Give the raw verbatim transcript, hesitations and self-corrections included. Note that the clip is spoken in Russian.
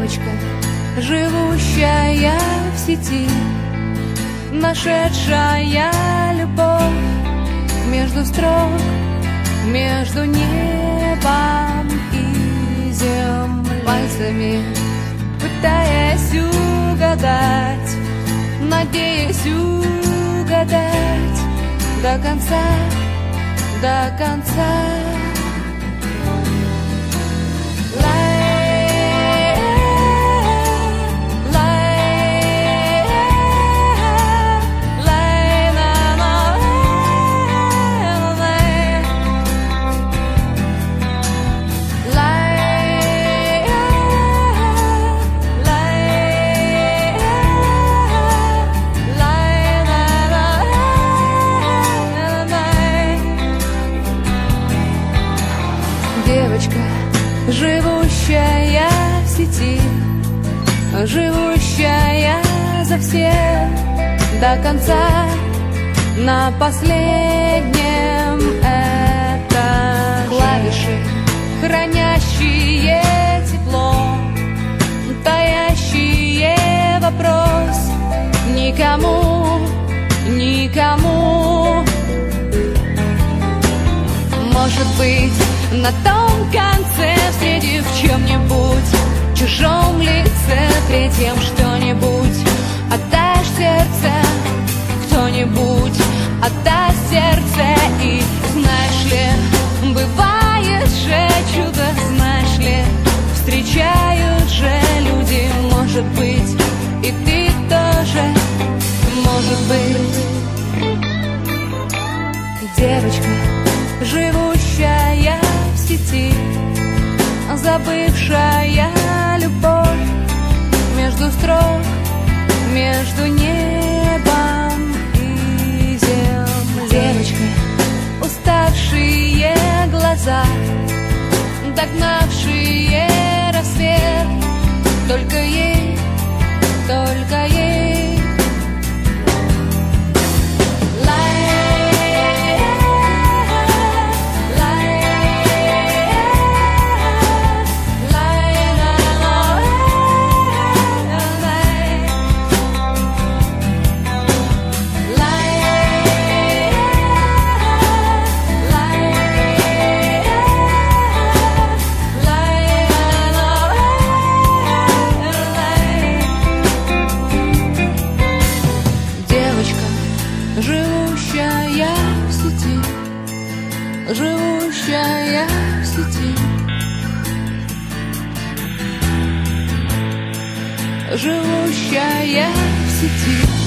Девочка, живущая в сети, нашедшая любовь между строк, между небом и землей, пальцами пытаясь угадать, надеясь угадать до конца, до конца. Девочка, живущая в сети, живущая за всех до конца, на последнем это клавиши, хранящие тепло, таящие вопрос никому, никому. Может быть, на том конце, встретив в чем-нибудь чужом лице, третьем что-нибудь, отдашь сердце, кто-нибудь отдаст сердце. И знаешь ли, бывает же чудо, знаешь ли, встречают же люди, может быть, и ты тоже, может быть. Девочка, живущая в сети, забывшая любовь между строк, между небом и землей. Девочка, уставшие глаза, догнавшие рассвет, только ей, только ей. Живущая в сети, живущая в сети, живущая в сети.